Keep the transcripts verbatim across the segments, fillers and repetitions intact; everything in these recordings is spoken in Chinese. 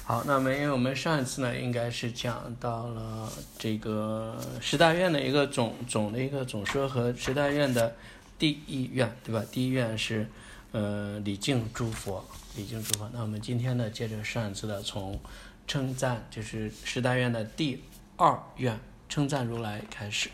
好，那么因为我们上一次呢，应该是讲到了这个十大愿的一个总总的一个总说和十大愿的第一愿，对吧？第一愿是呃礼敬诸佛，礼敬诸佛。那我们今天呢，接着上一次的从称赞，就是十大愿的第二愿，称赞如来开始。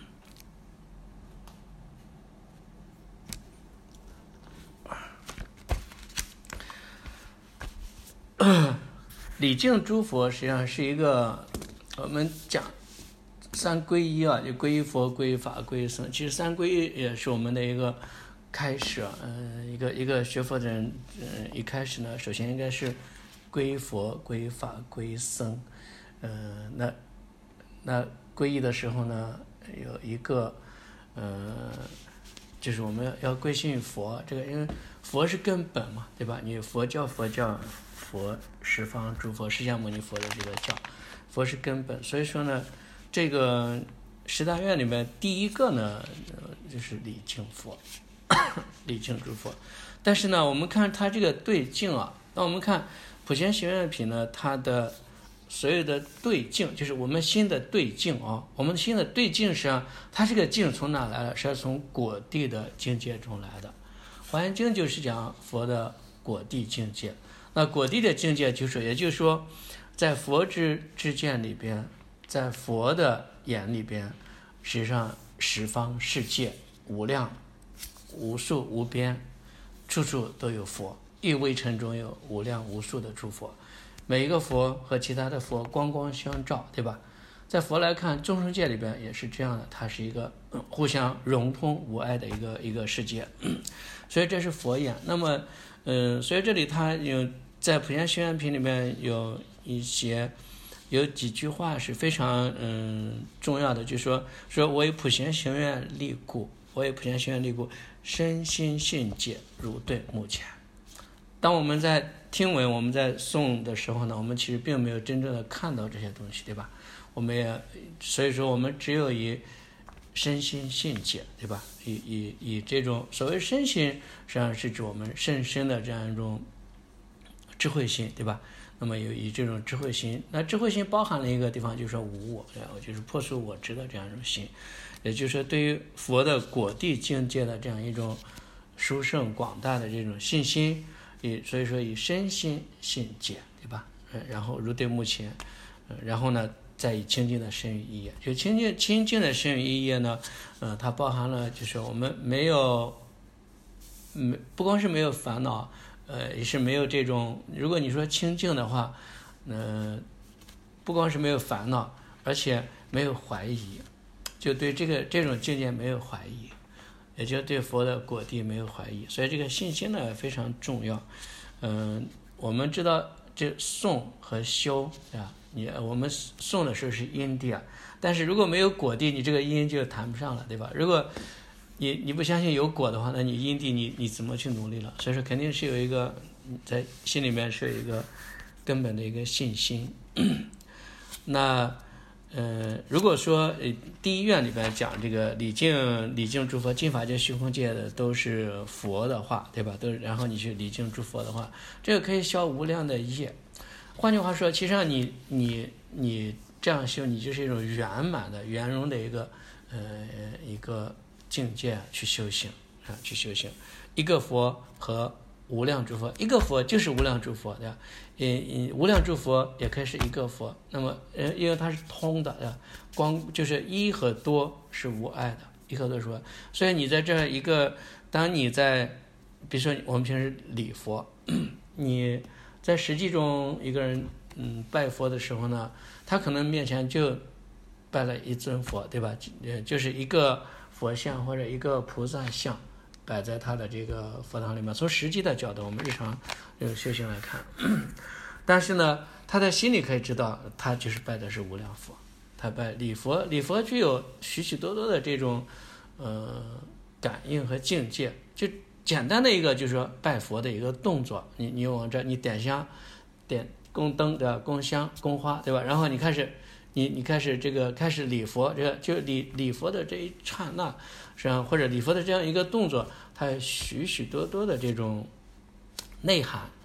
礼敬诸佛实际上是一个我们讲三皈依啊，就皈依佛、皈依法、皈依僧。其实三皈依也是我们的一个开始啊，嗯、呃，一个一个学佛的人，嗯、呃，一开始呢，首先应该是皈依佛、皈依法、皈依僧。嗯、呃，那那皈依的时候呢，有一个呃，就是我们要归信于佛，这个因为佛是根本嘛，对吧？你佛教佛教。佛十方诸佛释迦牟尼佛的这个教，佛是根本，所以说呢，这个十大愿里面第一个呢，呃、就是礼敬佛，礼敬诸佛。但是呢，我们看它这个对境啊，那我们看普贤行愿品呢，它的所有的对境，就是我们心的对境啊，我们心的对境实际上，它这个境从哪来的？是从果地的境界中来的。华严经就是讲佛的果地境界。那果地的境界就是，也就是说，在佛之之见里边，在佛的眼里边，实际上十方世界无量、无数、无边，处处都有佛，一微尘中有无量无数的诸佛，每一个佛和其他的佛光光相照，对吧？在佛来看，众生界里边也是这样的，它是一个、嗯、互相融通无碍的一个一个世界，所以这是佛眼。那么，嗯、呃，所以这里它有。在普贤行愿品里面有一些有几句话是非常嗯重要的，就是说说我以普贤行愿力故，我以普贤行愿力故，身心信解如对目前。当我们在听闻我们在诵的时候呢，我们其实并没有真正的看到这些东西，对吧？我们也所以说我们只有以身心信解，对吧？以以以这种所谓身心，实际上是指我们甚深的这样一种智慧心，对吧？那么有以这种智慧心，那智慧心包含了一个地方，就是说无我，然后就是破除我执的这样一种心，也就是说对于佛的果地境界的这样一种殊胜广大的这种信心，以所以说以身心信解，对吧？然后如对目前，然后呢再以清净的身语意业，就清净清净的身语意业呢，呃，它包含了就是我们没有，没不光是没有烦恼。呃，也是没有这种，如果你说清净的话，呃，不光是没有烦恼，而且没有怀疑，就对这个这种境界没有怀疑，也就对佛的果地没有怀疑，所以这个信心呢非常重要。嗯、呃，我们知道这诵和修啊，你我们诵的时候是因地啊，但是如果没有果地，你这个因就谈不上了，对吧？如果你你不相信有果的话，那你因地你你怎么去努力了？所以说肯定是有一个在心里面是有一个根本的一个信心。那呃，如果说呃第一愿里边讲这个礼敬礼敬诸佛，尽法界虚空界的都是佛的话，对吧？都然后你去礼敬诸佛的话，这个可以消无量的业。换句话说，其实上你你你这样修，你就是一种圆满的圆融的一个呃一个。境界去修行啊，去修行，一个佛和无量诸佛，一个佛就是无量诸佛，对吧？嗯嗯，无量诸佛也可以是一个佛。那么，呃，因为它是通的，对吧？光就是一和多是无碍的，一和多是无碍。所以你在这一个，当你在，比如说我们平时礼佛，你在实际中一个人嗯拜佛的时候呢，他可能面前就拜了一尊佛，对吧？呃，就是一个。佛像或者一个菩萨像摆在他的这个佛堂里面，从实际的角度，我们日常这个修行来看，但是呢，他在心里可以知道，他就是拜的是无量佛，他拜礼佛，礼佛具有许许多多的这种呃感应和境界。就简单的一个就是说拜佛的一个动作，你你往这你点香、点供灯对吧？供香、供花对吧？然后你开始。你你开始这个开始礼佛，这个就礼礼佛的这一刹那，实际上或者礼佛的这样一个动作，它有许许多多的这种内涵，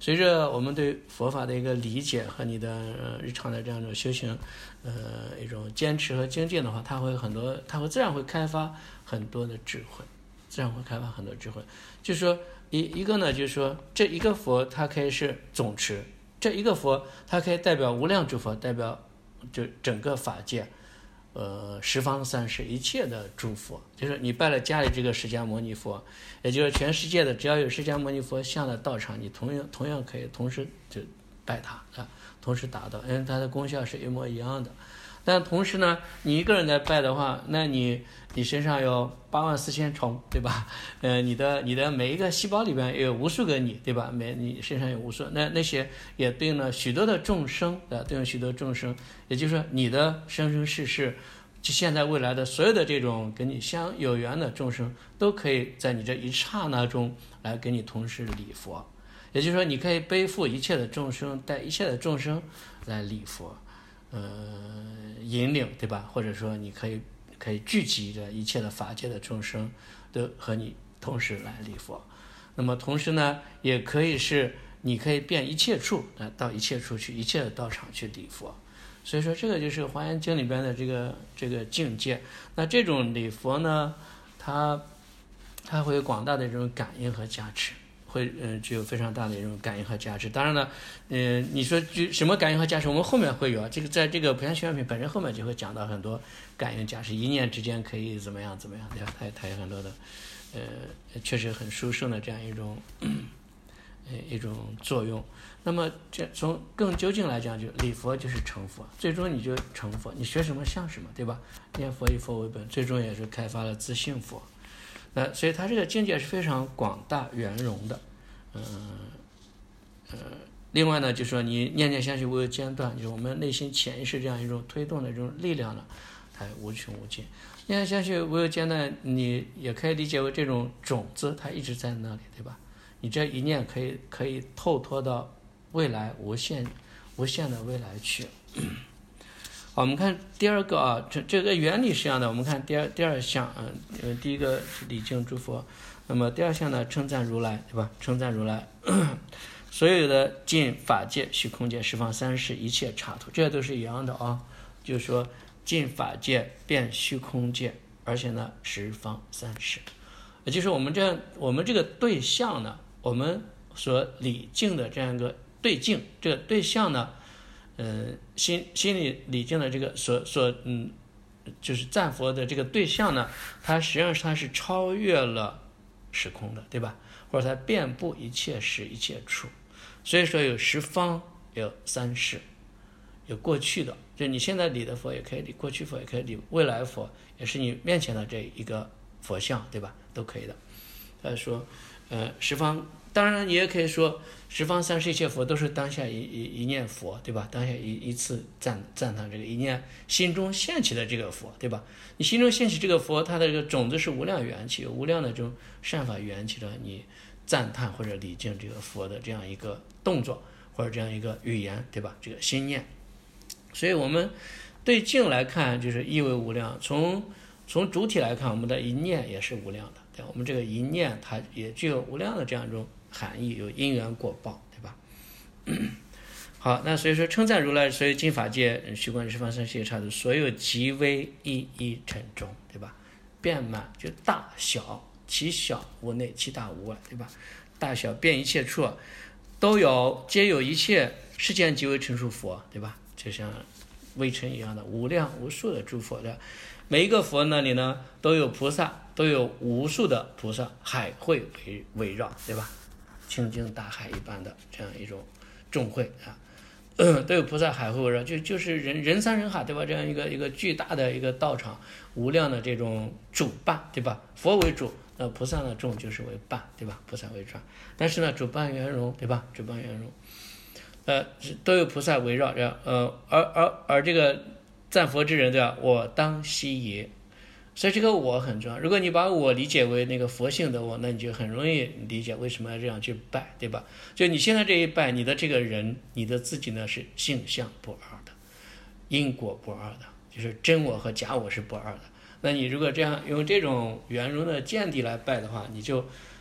随着我们对佛法的一个理解和你的、呃、日常的这样一种修行，呃，一种坚持和精进的话，它会很多，它会自然会开发很多的智慧，自然会开发很多智慧。就是说一一个呢，就是说这一个佛它可以是总持，这一个佛它可以代表无量诸佛，代表就整个法界。呃，十方三世一切的诸佛，就是你拜了家里这个释迦牟尼佛，也就是全世界的只要有释迦牟尼佛像的道场，你同样同样可以同时就拜他啊，同时达到，因为它的功效是一模一样的。但同时呢，你一个人在拜的话，那你你身上有八万四千虫，对吧？呃，你的你的每一个细胞里边也有无数个你，对吧？每你身上有无数，那那些也对应了许多的众生的，对应许多众生，也就是说你的生生世世，就现在未来的所有的这种跟你相有缘的众生，都可以在你这一刹那中来给你同时礼佛。也就是说，你可以背负一切的众生，带一切的众生来礼佛。呃，引领，对吧？或者说你可以可以聚集着一切的法界的众生，都和你同时来礼佛。那么同时呢，也可以是你可以遍一切处，啊，到一切处去，一切的道场去礼佛。所以说，这个就是《华严经》里边的这个这个境界。那这种礼佛呢，它它会有广大的这种感应和加持。会嗯、呃、具有非常大的一种感应和价值。当然了，嗯、呃，你说具什么感应和价值，我们后面会有啊。这个在这个普贤学院品本身后面就会讲到很多感应价值，一念之间可以怎么样怎么样，对吧？它它有很多的，呃，确实很殊胜的这样一种，呃一种作用。那么这从更究竟来讲，就礼佛就是成佛，最终你就成佛，你学什么像什么，对吧？念佛以佛为本，最终也是开发了自性佛。那所以它这个境界是非常广大圆融的，嗯 呃, 呃，另外呢，就是说你念念相续无有间断，就是我们内心潜意识这样一种推动的这种力量呢，它无穷无尽。念念相续无有间断，你也可以理解为这种种子，它一直在那里，对吧？你这一念可以可以透脱到未来无限无限的未来去。好，我们看第二个啊，这这个原理是这样的。我们看第二第二项，嗯、呃，第一个是礼敬诸佛，那么第二项呢，称赞如来，对吧？称赞如来，所有的尽法界、虚空界、十方三世一切刹土，这都是一样的啊。就是说，尽法界、遍虚空界，而且呢，十方三世，也就是我们这我们这个对象呢，我们所礼敬的这样一个对境，这个对象呢。呃，心心里礼敬的这个所所嗯，就是赞佛的这个对象呢，它实际上它是超越了时空的，对吧？或者它遍布一切时一切处，所以说有十方，有三世，有过去的，就你现在礼的佛也可以礼，过去佛也可以礼，未来佛也是你面前的这一个佛像，对吧？都可以的。他说，呃，十方。当然，你也可以说，十方三世一切佛都是当下一一一念佛，对吧？当下一一次赞赞叹这个一念心中现起的这个佛，对吧？你心中现起这个佛，它的这个种子是无量缘起，有无量的这种善法缘起的，你赞叹或者礼敬这个佛的这样一个动作或者这样一个语言，对吧？这个心念，所以我们对境来看，就是意为无量；从从主体来看，我们的一念也是无量的，对吧？我们这个一念，它也具有无量的这样一种含义，有因缘果报，对吧？好，那所以说称赞如来，所以尽法界、虚空十方三世一切刹土，所有极微一一尘中，对吧？遍满就大小，其小无内，其大无外，对吧？大小遍一切处，都有皆有一切世间极微成数佛，对吧？就像微尘一样的无量无数的诸佛的，每一个佛那里呢都有菩萨，都有无数的菩萨海会围围绕，对吧？清净大海一般的这样一种众会啊，呃、都有菩萨海会围绕，就就是人人山人海，对吧？这样一个一个巨大的一个道场，无量的这种主伴，对吧？佛为主，那菩萨呢众就是为伴，对吧？菩萨为传，但是呢主伴圆融，对吧？主伴圆融，呃，都有菩萨围绕着，呃，而而而这个赞佛之人，对吧？我当悉耶。所以这个我很重要。如果你把我理解为那个佛性的我，那你就很容易理解为什么要这样去拜，对吧？就你现在这一拜，你的这个人，你的自己呢是性相不二的，因果不二的，就是真我和假我是不二的。那你如果这样用这种圆融的见地来拜的话，你就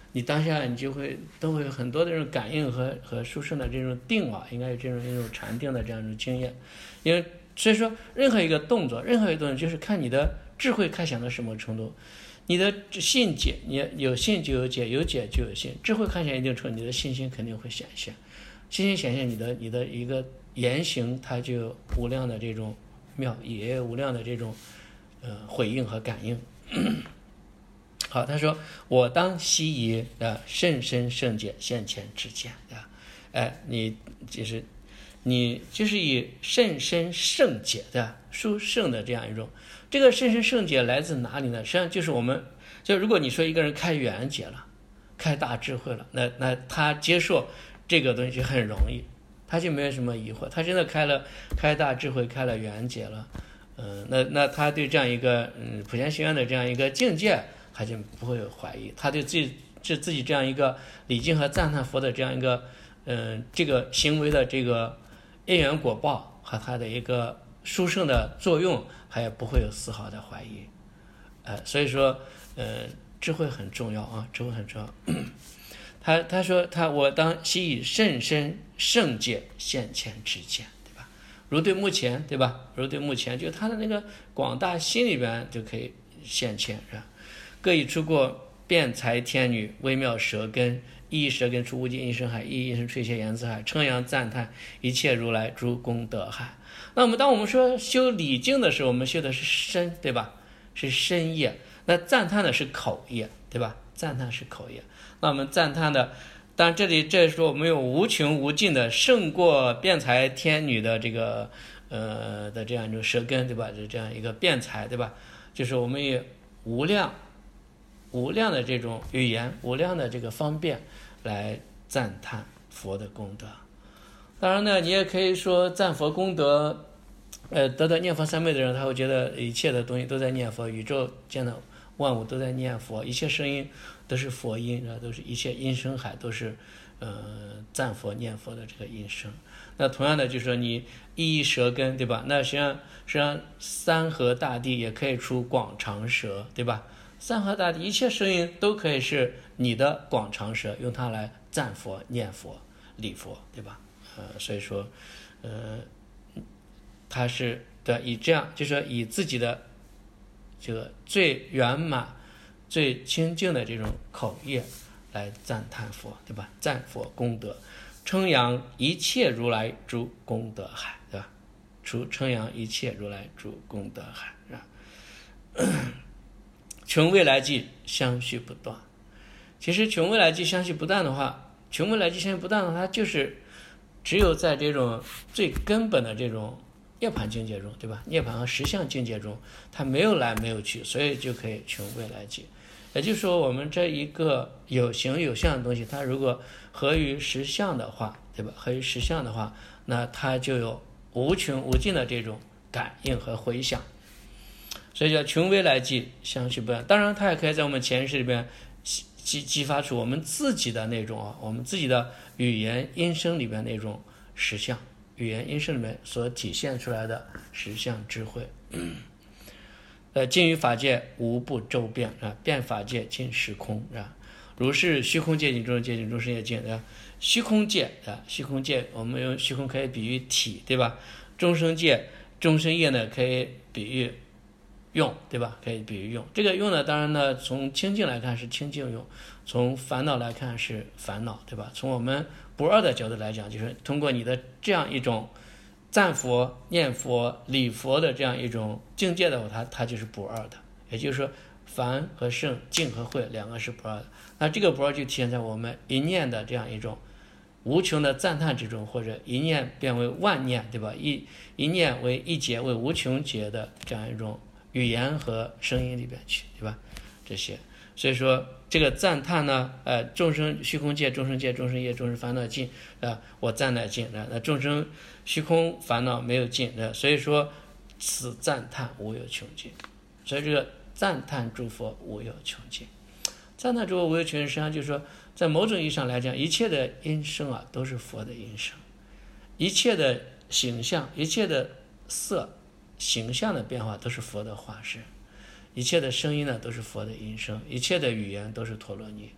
你当下你就会都会有很多的这种感应和和殊胜的这种定啊，应该有这种一种禅定的这样一种经验。因为所以说任何一个动作，任何一个动作就是看你的智慧开显到什么程度，你的信解，你有信就有解，有解就有信，智慧开显一定程度，你的信心肯定会显现，信心显现，你的你的一个言行，它就有无量的这种妙意，也有无量的这种呃回应和感应。好，他说我当悉以啊甚深圣解现前之见啊，哎，你就是你就是以甚深圣解的殊胜的这样一种，这个甚深圣解来自哪里呢？实际上就是我们，就如果你说一个人开圆解了，开大智慧了，那那他接受这个东西就很容易，他就没有什么疑惑，他真的开了开大智慧，开了圆解了，嗯、呃，那那他对这样一个嗯普贤行愿的这样一个境界，他就不会有怀疑，他对自己是自己这样一个礼敬和赞叹佛的这样一个嗯、呃、这个行为的这个因缘果报和他的一个殊胜的作用，还也不会有丝毫的怀疑，呃，所以说呃智慧很重要啊，智慧很重要。他他说他我当悉以甚深圣解现前之见，对吧？如对目前，对吧？如对目前，就他的那个广大心里边就可以现前，是吧？各以出过辩才天女微妙舌根，一一舌根出无尽音声海，一一音声垂切言辞海，称扬赞叹一切如来诸功德海。那我们当我们说修礼敬的时候，我们修的是身，对吧？是身业。那赞叹的是口业，对吧？赞叹是口业。那我们赞叹的，当然这里这说我们有无穷无尽的胜过辩才天女的这个呃的这样一种舌根，对吧？就这样一个辩才，对吧？就是我们也无量无量的这种语言，无量的这个方便来赞叹佛的功德。当然呢，你也可以说赞佛功德，呃，得到念佛三昧的人，他会觉得一切的东西都在念佛，宇宙间的万物都在念佛，一切声音都是佛音，都是一切音声海都是呃赞佛念佛的这个音声。那同样的就是说你一一舌根，对吧？那实际上实际上三河大地也可以出广长舌，对吧？三河大地一切声音都可以是你的广长舌，用它来赞佛念佛礼佛，对吧？呃，所以说呃他是的以这样就是说以自己的这个最圆满最清净的这种口业来赞叹佛，对吧？赞佛功德，称扬一切如来诸功德海，对吧？除称扬一切如来诸功德海，是吧？穷未来际相续不断。其实穷未来际相续不断的话，穷未来际相续不断的话，它就是只有在这种最根本的这种涅槃境界中，对吧？涅槃和实相境界中，它没有来没有去，所以就可以穷未来际。也就是说，我们这一个有形有相的东西，它如果合于实相的话，对吧？合于实相的话，那它就有无穷无尽的这种感应和回响，所以叫穷未来际相续不断。当然，它也可以在我们前世里边激激发出我们自己的那种啊，我们自己的语言音声里边那种实相，语言音声里面所体现出来的实相智慧。呃，尽于法界无不周遍啊，遍法界尽时空啊，如是虚空界尽众生界尽众生也尽啊，虚空界啊，虚空界我们用虚空可以比喻体，对吧？众生界众生业呢可以比喻用，对吧？可以比喻用。这个用呢，当然呢，从清净来看是清净用，从烦恼来看是烦恼，对吧？从我们不二的角度来讲，就是通过你的这样一种赞佛、念佛、礼佛的这样一种境界的话，它它就是不二的。也就是说，凡和圣、净和慧两个是不二的。那这个不二就体现在我们一念的这样一种无穷的赞叹之中，或者一念变为万念，对吧？一一念为一劫为无穷劫的这样一种语言和声音里边去，对吧？这些，所以说这个赞叹呢，呃，众生虚空界、众生界、众生业、众生烦恼尽啊，我赞乃尽啊，那众生虚空烦恼没有尽啊，所以说此赞叹无有穷尽，所以这个赞叹诸佛无有穷尽，赞叹诸佛无有穷尽，实际上就是说，在某种意义上来讲，一切的音声啊都是佛的音声，一切的形象、一切的色形象的变化都是佛的化身，一切的声音呢都是佛的音声，一切的语言都是陀罗尼。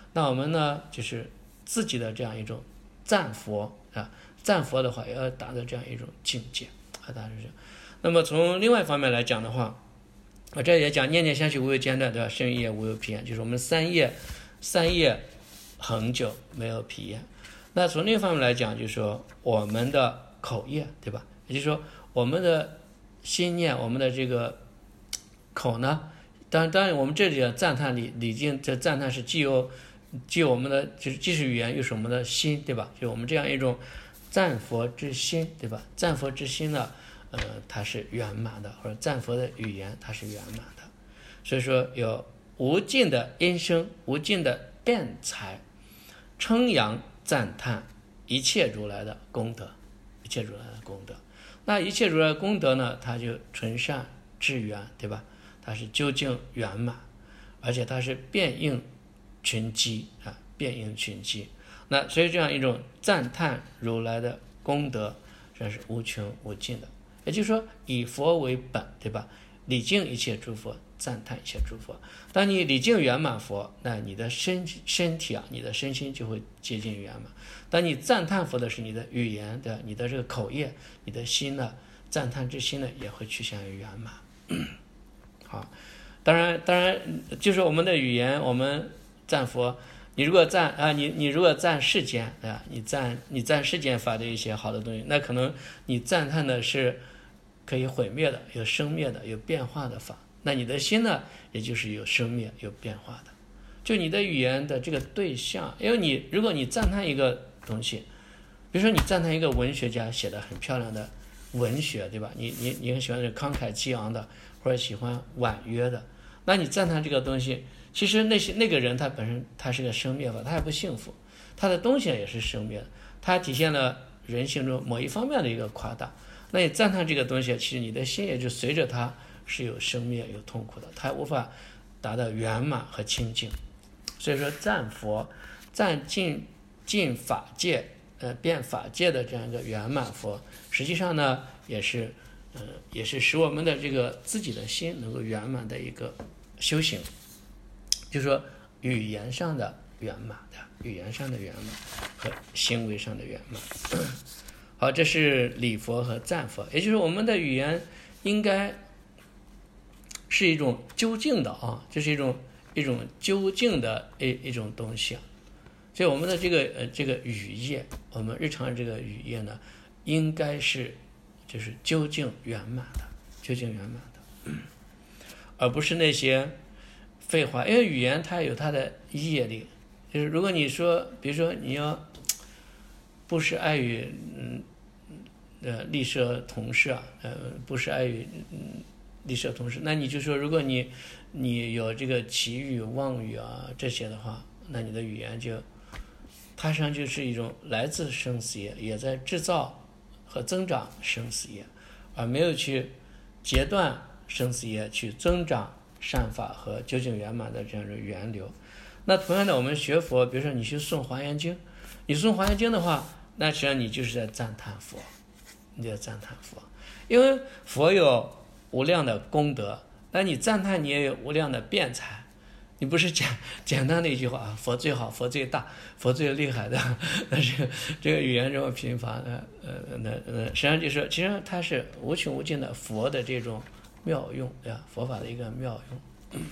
那我们呢，就是自己的这样一种赞佛啊，赞佛的话也要达到这样一种境界啊，达到这样。那么从另外一方面来讲的话，我这也讲念念相续无有间断，对吧？生业无有疲厌，就是我们三业三业恒久没有疲厌。那从另一方面来讲，就是说我们的口业，对吧？也就是说我们的心念，我们的这个口呢，当然当然我们这里的赞叹礼礼敬，这赞叹是既有既有我们的就是既是语言又是我们的心，对吧？就我们这样一种赞佛之心，对吧？赞佛之心呢，呃，它是圆满的，或者赞佛的语言它是圆满的。所以说有无尽的音声，无尽的辩才，称扬赞叹一切如来的功德，一切如来的功德。那一切如来的功德呢，它就纯善至圆，对吧？它是究竟圆满，而且它是遍应群机啊，遍应群机。那所以这样一种赞叹如来的功德，这是无穷无尽的。也就是说，以佛为本，对吧？礼敬一切诸佛，赞叹一切诸佛。当你礼敬圆满佛，那你的身身体啊，你的身心就会接近圆满。当你赞叹佛的是你的语言的，你的这个口业，你的心呢，赞叹之心呢，也会趋向于圆满。好，当然，当然就是我们的语言，我们赞佛。你如果赞啊，你你如果赞世间啊，你赞你赞世间法的一些好的东西，那可能你赞叹的是可以毁灭的、有生灭的、有变化的法。那你的心呢，也就是有生灭、有变化的。就你的语言的这个对象，因为你如果你赞叹一个东西，比如说你赞叹一个文学家写的很漂亮的文学，对吧？你你你很喜欢这慷慨激昂的，或者喜欢婉约的，那你赞叹这个东西。其实那些那个人他本身他是个生灭法，他也不幸福，他的东西也是生灭的，他体现了人性中某一方面的一个夸大。那你赞叹这个东西，其实你的心也就随着他是有生灭有痛苦的，他无法达到圆满和清净。所以说赞佛赞尽尽法界呃变法界的这样一个圆满佛，实际上呢也是呃也是使我们的这个自己的心能够圆满的一个修行。就是说语言上的圆满的，语言上的圆满和行为上的圆满。好，这是礼佛和赞佛，也就是我们的语言应该是一种究竟的啊，这是一种一种究竟的一一种东西啊。所以我们的这个呃这个语业，我们日常这个语业呢，应该是就是究竟圆满的，究竟圆满的，而不是那些废话。因为语言它有它的业力，就是如果你说，比如说你要不是爱与嗯呃利舍同事啊，呃不是爱与嗯利舍同事，那你就说，如果你你有这个绮语妄语啊这些的话，那你的语言就它实际上就是一种来自生死业，也在制造和增长生死业，而没有去截断生死业，去增长善法和究竟圆满的这样的源流。那同样的，我们学佛，比如说你去诵华严经，你诵华严经的话，那实际上你就是在赞叹佛，你在赞叹佛，因为佛有无量的功德，那你赞叹你也有无量的辩才，你不是简简单的一句话啊，佛最好，佛最大，佛最厉害的，但是这个语言这么贫乏的，呃，那呃，实际上就是说，其实它是无穷无尽的佛的这种妙用，对吧？佛法的一个妙用。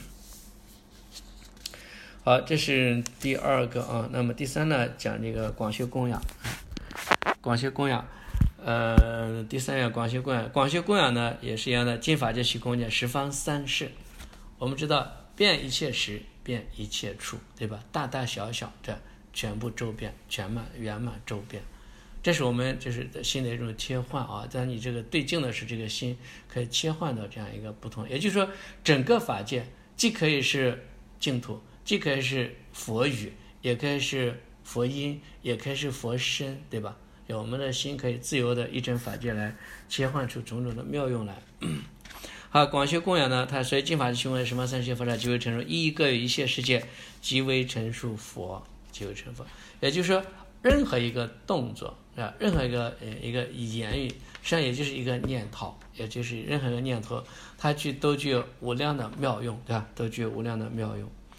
好，这是第二个啊。那么第三呢，讲这个广修供养。广修供养，呃，第三个广修供养，广修供养呢也是一样的，尽法界虚空界，十方三世。我们知道，遍一切时，遍一切处，对吧？大大小小，这全部周遍，全满圆满周遍。这是我们就是心的一种切换啊。当你这个对境的是这个心可以切换到这样一个不同，也就是说，整个法界既可以是净土，既可以是佛语，也可以是佛音，也可以是佛身，对吧？我们的心可以自由的一真法界来切换出种种的妙用来。好，广修供养呢，它所以尽法界虚空什么三世佛刹即为陈述，一一各有一切世界即为陈述佛，即为成佛。也就是说，任何一个动作啊，任何一个呃一个言语，实际上也就是一个念头，也就是任何一个念头，它具都具有无量的妙用，对吧？都具有无量的妙用。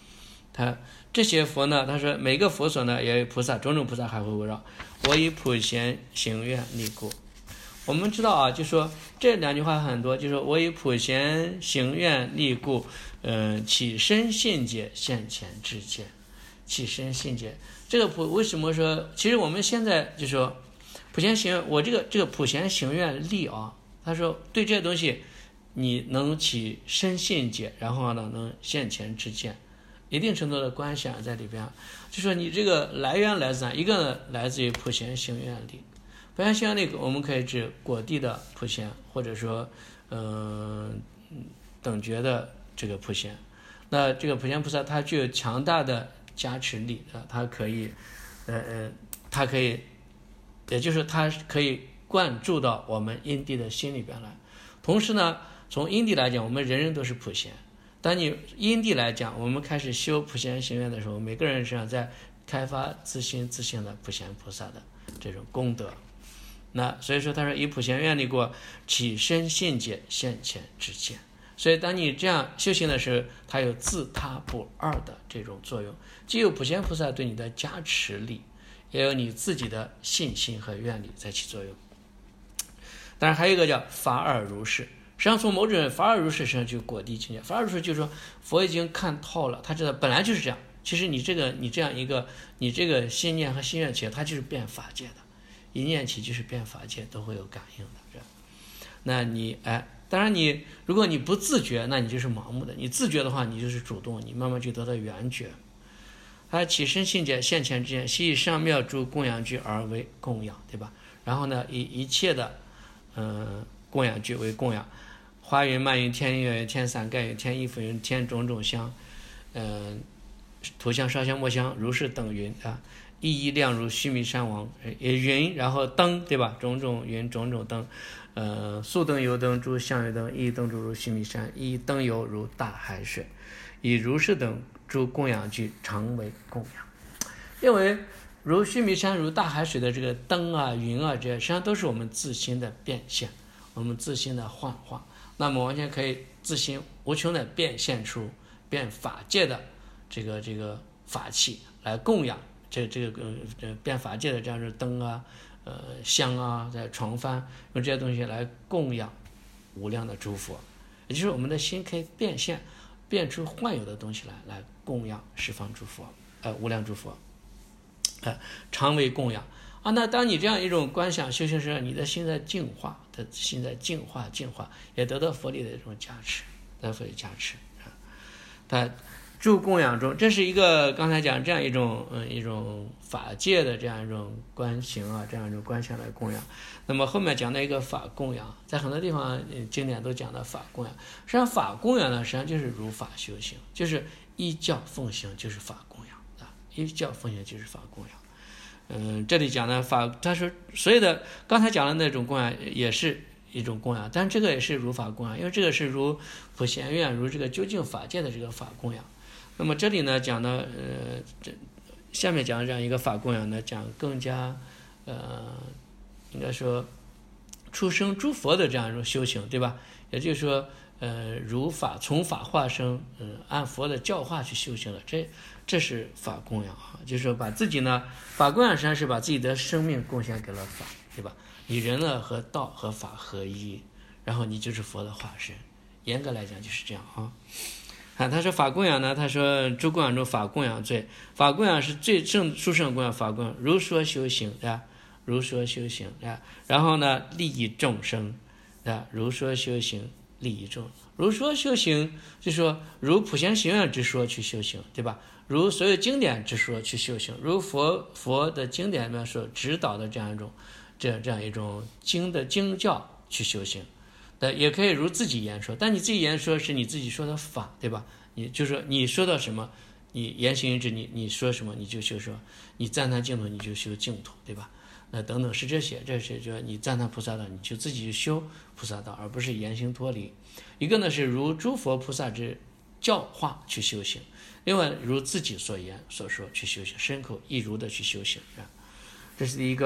他这些佛呢，他说每个佛所呢也有菩萨，种种菩萨还会围绕。我以普贤行愿力故。我们知道啊，就说这两句话很多，就说我以普贤行愿力故，嗯、呃，起身信解现前知见，起身信解。这个普为什么说？其实我们现在就说普贤行愿，我这个这个普贤行愿力啊，他说对这些东西，你能起身信解，然后呢能现前知见，一定程度的观想在里边。就说你这个来源来自哪？一个呢来自于普贤行愿力。普贤行愿力，我们可以指果地的普贤，或者说，嗯、呃，等觉的这个普贤。那这个普贤菩萨，它具有强大的加持力啊，它可以，呃呃，它可以，也就是它可以灌注到我们因地的心里边来。同时呢，从因地来讲，我们人人都是普贤。当你因地来讲，我们开始修普贤行愿的时候，每个人实际上在开发自心自性的普贤菩萨的这种功德。那所以说他说以普贤愿力过，起身信解现前知见。所以当你这样修行的时候，它有自他不二的这种作用，既有普贤菩萨对你的加持力，也有你自己的信心和愿力在起作用。当然还有一个叫法尔如是，实际上从某种人法尔如是实际上就是果地境界。法尔如是就是说佛已经看透了，他知道本来就是这样。其实你这个你这样一个你这个心念和心愿起来，它就是变法界的。一念起就是变法界，都会有感应的。这那你哎，当然你如果你不自觉，那你就是盲目的；你自觉的话，你就是主动，你慢慢就得到圆觉。他起身信解现前之见，悉以上妙诸供养具而为供养，对吧？然后呢，以一切的嗯、呃、供养具为供养，花云、漫云、天云、天伞盖云、天衣服云、天种种香，嗯、呃，涂香、烧香、末香、如是等云啊。一一亮如须弥山王，云，然后灯，对吧？种种云，种种灯，呃，素灯、油灯、诸香油灯，一灯诸如须弥山，一灯油如大海水，以如是等诸供养具常为供养。因为如须弥山、如大海水的这个灯啊、云啊，这些实际上都是我们自心的变现，我们自心的幻化。那么完全可以自心无穷的变现出变法界的这个这个法器来供养。这这个呃变法界的这样的灯啊、呃香啊，在床幡用这些东西来供养无量的诸佛，也就是我们的心可以变现，变出幻有的东西来，来供养十方诸佛，呃无量诸佛，呃常为供养啊。那当你这样一种观想修行时，你的心在净化，的心在净化净化，也得到佛力的一种加持，得到佛力加持啊，它。诸供养中，这是一个刚才讲这样一种嗯一种法界的这样一种观行啊，这样一种观想来供养。那么后面讲到一个法供养，在很多地方经典都讲到法供养。实际上法供养呢，实际上就是如法修行，就是依教奉行，就是法供养啊，依教奉行就是法供养。嗯，这里讲的法，他说所有的刚才讲的那种供养也是一种供养，但这个也是如法供养，因为这个是如普贤愿，如这个究竟法界的这个法供养。那么这里呢讲的呃，这下面讲的这样一个法供养呢，讲更加呃，应该说出生诸佛的这样一种修行，对吧？也就是说，呃，如法从法化生，嗯、呃，按佛的教化去修行了，这这是法供养啊，就是说把自己呢，法供养实际上是把自己的生命贡献给了法，对吧？你人呢和道和法合一，然后你就是佛的化身，严格来讲就是这样啊。啊，他说法供养呢，他说诸供养中法供养最，法供养是最正殊胜供养，法供养如说修行，对吧？如说修行，对吧？然后呢，利益众生，对吧？如说修行，利益众，如说修行，就说如普贤行愿之说去修行，对吧？如所有经典之说去修行，如佛佛的经典里面所指导的这样一种，这这样一种经的经教去修行。呃，也可以如自己言说，但你自己言说是你自己说的法，对吧？你就说你说到什么，你言行一致，你你说什么你就修什么，你赞叹净土你就修净土，对吧？那等等是这些，这是就你赞叹菩萨道，你就自己去修菩萨道，而不是言行脱离。一个呢是如诸佛菩萨之教化去修行，另外如自己所言所说去修行，身口一如的去修行，是吧？这是第一个。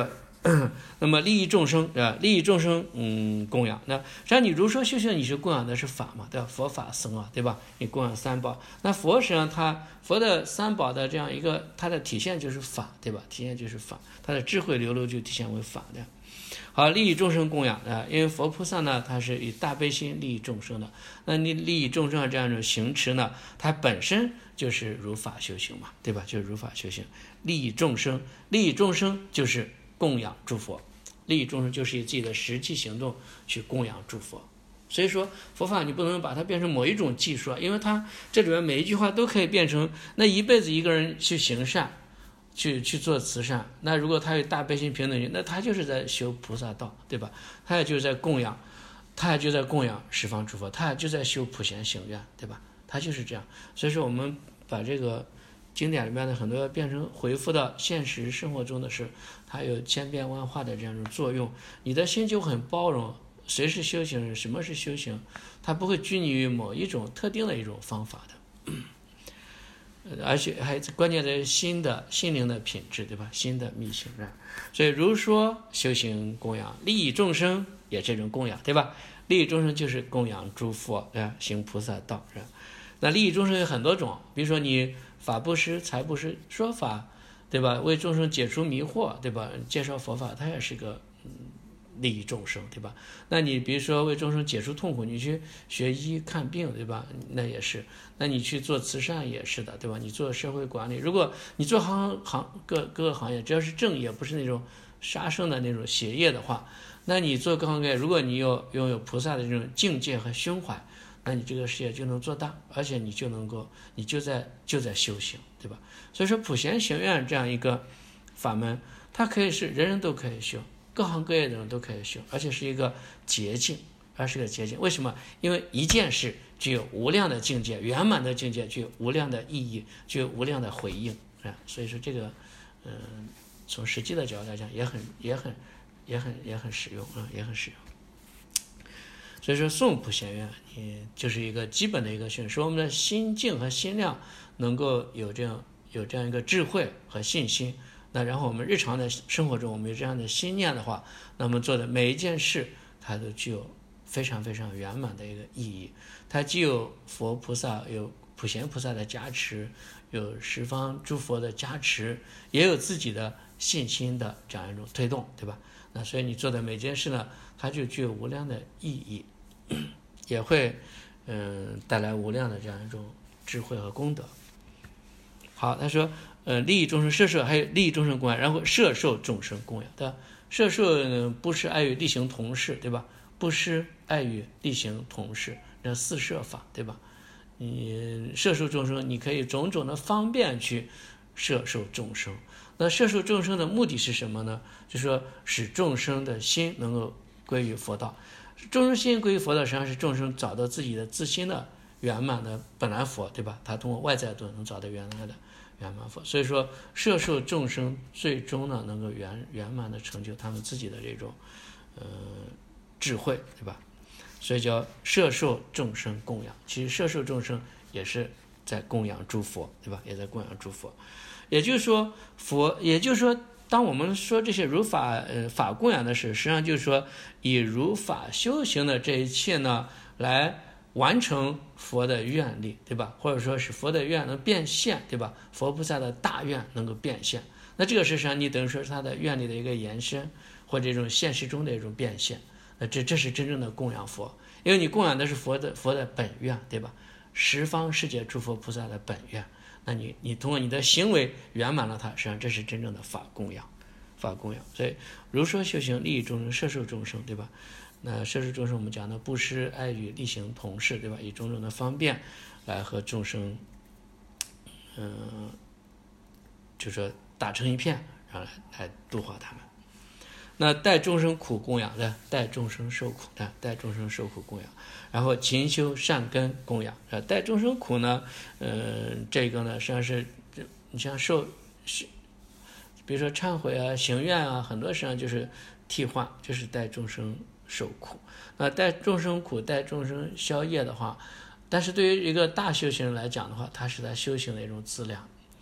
那么利益众生啊，利益众生，嗯，供养。那实际上你如说修行，你是供养的是法嘛，对吧？佛法僧啊，对吧？你供养三宝。那佛实际上他佛的三宝的这样一个它的体现就是法，对吧？体现就是法，它的智慧流露就体现为法的。好，利益众生供养啊，因为佛菩萨呢，他是以大悲心利益众生的。那你利益众生的这样一种行持呢，它本身就是如法修行嘛，对吧？就是如法修行，利益众生，利益众生就是供养诸佛，利益众生就是以自己的实际行动去供养诸佛。所以说佛法你不能把它变成某一种技术，因为它这里面每一句话都可以变成那一辈子一个人去行善，去去做慈善。那如果他有大悲心平等心，那他就是在修菩萨道，对吧？他也就在供养，他也就在供养十方诸佛，他也就在修普贤行愿，对吧？他就是这样。所以说我们把这个经典里面的很多变成回复到现实生活中的事，它有千变万化的这样一种作用，你的心就很包容。谁是修行人，什么是修行，它不会拘泥于某一种特定的一种方法的，而且还关键在心的心灵的品质，对吧？心的密行啊。所以如说修行供养利益众生也这种供养，对吧？利益众生就是供养诸佛啊，行菩萨道是吧？那利益众生有很多种，比如说你法布施、财布施、说法，对吧？为众生解除迷惑，对吧？介绍佛法，它也是个嗯利益众生，对吧？那你比如说为众生解除痛苦，你去学医看病，对吧？那也是。那你去做慈善也是的，对吧？你做社会管理，如果你做行行各各个行业，只要是正业，不是那种杀生的那种邪业的话，那你做各行各业，如果你有拥有菩萨的这种境界和胸怀，那你这个事业就能做大，而且你就能够，你就在就在修行，对吧？所以说普贤行愿这样一个法门，它可以是人人都可以修，各行各业的人都可以修，而且是一个捷径，而是个捷径。为什么？因为一件事具有无量的境界，圆满的境界具有无量的意义，具有无量的回应啊。所以说这个，嗯、呃，从实际的角度来讲，也很也很也很也很实用啊，也很实用。所以说诵普贤愿，你就是一个基本的一个训练，使我们的心境和心量能够有这样有这样一个智慧和信心。那然后我们日常的生活中，我们有这样的心念的话，那么做的每一件事，它都具有非常非常圆满的一个意义。它既有佛菩萨、有普贤菩萨的加持，有十方诸佛的加持，也有自己的信心的这样一种推动，对吧？那所以你做的每件事呢，它就具有无量的意义，也会嗯、呃、带来无量的这样一种智慧和功德。好，他说，呃，利益众生摄受，还有利益众生供养，然后摄受众生供养，对吧？摄受布施爱语力行同事，对吧？布施爱语力行同事，这四摄法，对吧？你摄受众生，你可以种种的方便去摄受众生。那摄受众生的目的是什么呢？就是说使众生的心能够归于佛道。众生心归于佛道，实际上是众生找到自己的自心的圆满的本来佛，对吧？他通过外在度能找到原来的圆满佛。所以说摄受众生最终呢能够圆圆满的成就他们自己的这种呃智慧，对吧？所以叫摄受众生供养。其实摄受众生也是在供养诸佛，对吧？也在供养诸佛。也就是说佛，也就是说当我们说这些如法呃法供养的事，实际上就是说以如法修行的这一切呢来完成佛的愿力，对吧？或者说使佛的愿能变现，对吧？佛菩萨的大愿能够变现，那这个实际上你等于说是他的愿力的一个延伸，或者这种现实中的一种变现。那这这是真正的供养佛，因为你供养的是佛的佛的本愿，对吧？十方世界诸佛菩萨的本愿，那你你通过你的行为圆满了它，实际上这是真正的法供养，法供养。所以如说修行利益众生，摄受众生，对吧？那摄受众生我们讲的布施爱语力行同事，对吧？以种种的方便来和众生嗯、呃，就说打成一片，然后来来度化他们。那带众生苦供养的，带众生受苦的，带众生受苦供养，然后勤修善根供养。带众生苦呢，呃，这个呢实际上是，你像受，比如说忏悔啊、行愿啊，很多实际上就是替换，就是带众生受苦。那带众生苦、带众生消业的话，但是对于一个大修行人来讲的话，他是在修行的一种资粮。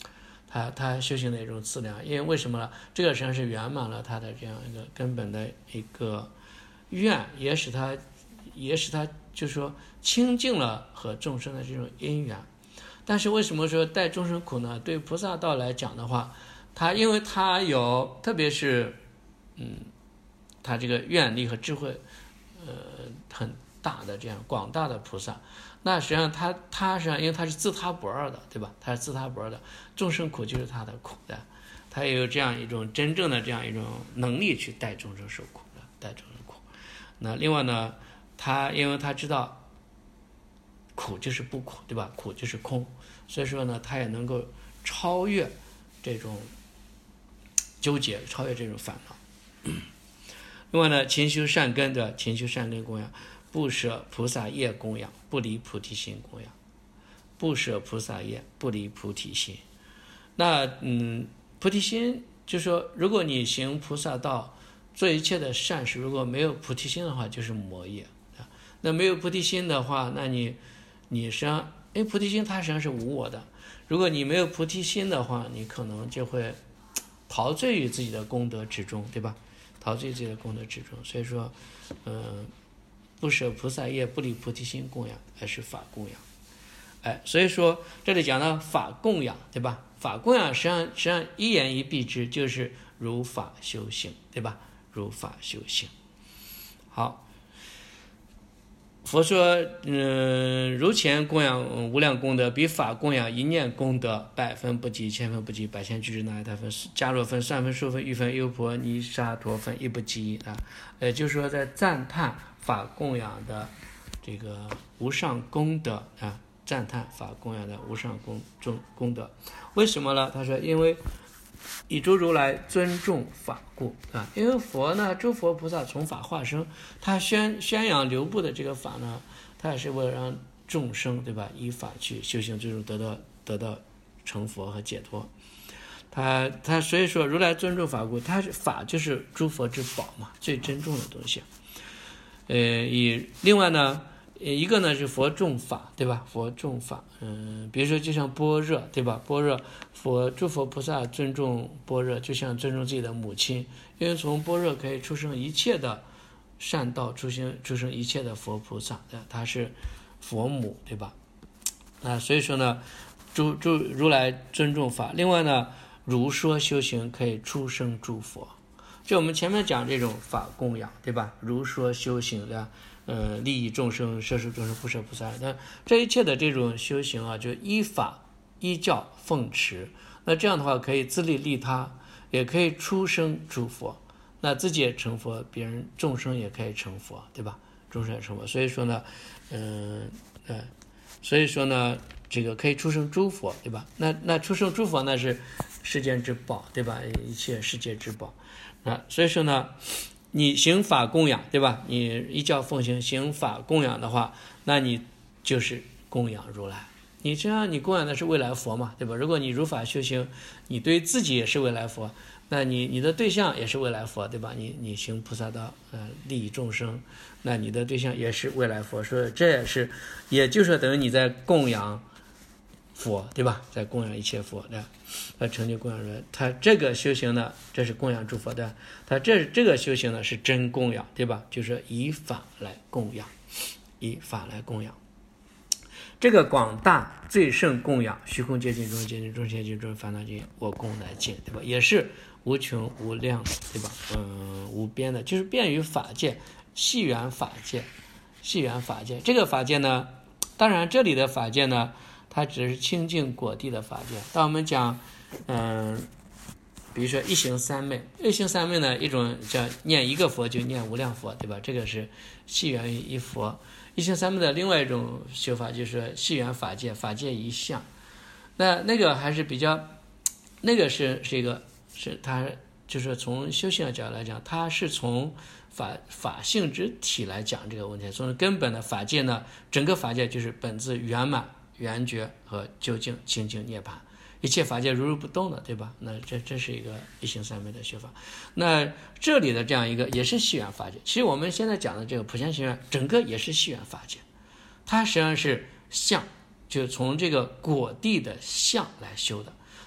他他修行的一种质量。因为为什么呢？这个实际上是圆满了他的这样一个根本的一个愿，也使他也使他就是说清净了和众生的这种因缘。但是为什么说带众生苦呢？对菩萨道来讲的话，他因为他有特别是嗯他这个愿力和智慧呃很大的这样广大的菩萨，那实际上他他实际上因为他是自他不二的，对吧？他是自他不二的，众生苦就是他的苦的，他也有这样一种真正的这样一种能力去带众生受苦的，带众生苦。那另外呢，他因为他知道苦就是不苦，对吧？苦就是空，所以说呢，他也能够超越这种纠结，超越这种烦恼。另外呢，勤修善根的，勤修善根供养，不舍菩萨业供养，不离菩提心供养，不舍菩萨业，不离菩提心。那嗯，菩提心就是说，如果你行菩萨道，做一切的善事，如果没有菩提心的话，就是魔业。那没有菩提心的话，那你你实际上，因为菩提心它实际上是无我的。如果你没有菩提心的话，你可能就会陶醉于自己的功德之中，对吧？陶醉自己的功德之中。所以说，嗯，不舍菩萨业，不离菩提心供养，而是法供养。哎，所以说这里讲到法供养，对吧？法供养实际上实际上一言以蔽之，就是如法修行，对吧？如法修行。好。佛说，嗯，如前供养无量功德，比法供养一念功德百分不及，千分不及，百千俱胝那耶他分，迦罗分、善分、数分、喻分、优婆尼沙陀分，亦不及啊。呃，就是说在赞叹法供养的这个无上功德啊，赞叹法供养的无上功中功德。为什么呢？他说，因为以诸如来尊重法故啊，因为佛呢，诸佛菩萨从法化生，他宣宣扬流布的这个法呢，他也是为了让众生，对吧？依法去修行，最终得到得到成佛和解脱。他他所以说，如来尊重法故，他是法就是诸佛之宝嘛，最珍重的东西。呃，以另外呢。一个呢是佛重法，对吧？佛重法，嗯，比如说就像般若，对吧？般若，佛诸佛菩萨尊重般若，就像尊重自己的母亲，因为从般若可以出生一切的善道，出生出生一切的佛菩萨，他是佛母，对吧？啊，所以说呢，诸诸如来尊重法。另外呢，如说修行可以出生诸佛，就我们前面讲这种法供养，对吧？如说修行的。呃，利益众生，摄受众生，不舍菩萨。那这一切的这种修行啊，就依法依教奉持。那这样的话，可以自利利他，也可以出生诸佛。那自己也成佛，别人众生也可以成佛，对吧？众生也成佛。所以说呢，嗯呃，呃，所以说呢，这个可以出生诸佛，对吧？那那出生诸佛那是世间之宝，对吧？一切世界之宝。那所以说呢。你行法供养，对吧？你依教奉行，行法供养的话，那你就是供养如来。你这样，你供养的是未来佛嘛，对吧？如果你如法修行，你对自己也是未来佛，那你你的对象也是未来佛，对吧？你你行菩萨道，呃，利益众生，那你的对象也是未来佛。所以这也是，也就是说等于你在供养佛，对吧？在供养一切佛的，呃，成就供养人。他这个修行呢，这是供养诸佛的。他这这个修行呢是真供养，对吧？就是以法来供养，以法来供养。这个广大最胜供养，虚空界尽，中界尽，众界尽，众烦恼尽，我供乃尽，对吧？也是无穷无量的，对吧？嗯，无边的，就是便于法界，系缘法界，系缘法界。这个法界呢，当然这里的法界呢。它只是清净果地的法界。当我们讲，嗯，比如说一行三昧，一行三昧呢，一种叫念一个佛就念无量佛，对吧？这个是系缘于一佛。一行三昧的另外一种修法就是系缘法界，法界一相。那那个还是比较，那个是是一个是它就是从修行的角度来讲，它是从法法性之体来讲这个问题。从根本的法界呢，整个法界就是本自圆满。圆觉和究竟清净涅槃，一切法界如如不动的，对吧？那这这是一个一行三昧的修法。那这里的这样一个也是系缘法界。其实我们现在讲的这个普贤行愿，整个也是系缘法界，它实际上是相，就从这个果地的相来修的。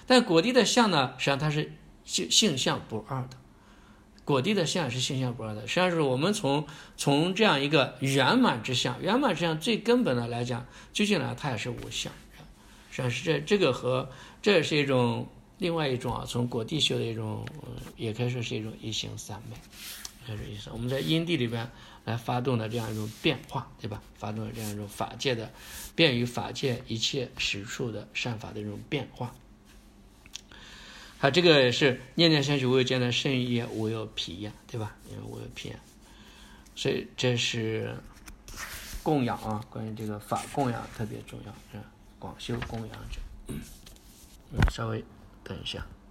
但果地的相呢，实际上它是性性相不二的。果地的相是性相不二的，实际上是我们从从这样一个圆满之相，圆满之相最根本的来讲，究竟呢它也是无相。实际上是这这个和这也是一种另外一种啊，从果地修的一种，呃、也可以说是一种一行三昧，这是意思。我们在因地里边来发动的这样一种变化，对吧？发动的这样一种法界的便于法界一切实处的善法的这种变化。啊，这个是念念相续无有间的圣意也无有疲厌，对吧？因为无有疲厌，所以这是供养啊，关于这个法供养特别重要，是广修供养者。嗯，稍微等一下。